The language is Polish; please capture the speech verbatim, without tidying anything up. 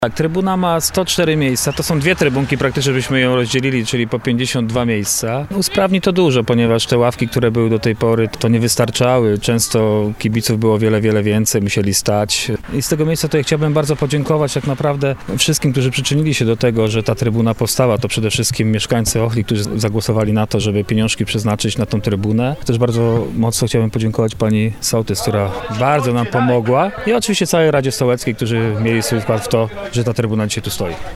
Tak, trybuna ma sto cztery miejsca, to są dwie trybunki praktycznie, byśmy ją rozdzielili, czyli po pięćdziesiąt dwa miejsca. Usprawni to dużo, ponieważ te ławki, które były do tej pory, to nie wystarczały. Często kibiców było wiele, wiele więcej, musieli stać. I z tego miejsca to ja chciałbym bardzo podziękować tak naprawdę wszystkim, którzy przyczynili się do tego, że ta trybuna powstała. To przede wszystkim mieszkańcy Ochli, którzy zagłosowali na to, żeby pieniążki przeznaczyć na tą trybunę. Też bardzo mocno chciałbym podziękować pani sołtys, która bardzo nam pomogła i oczywiście całej Radzie Sołeckiej, którzy mieli swój wkład w to, że ta trybuna dzisiaj tu stoi.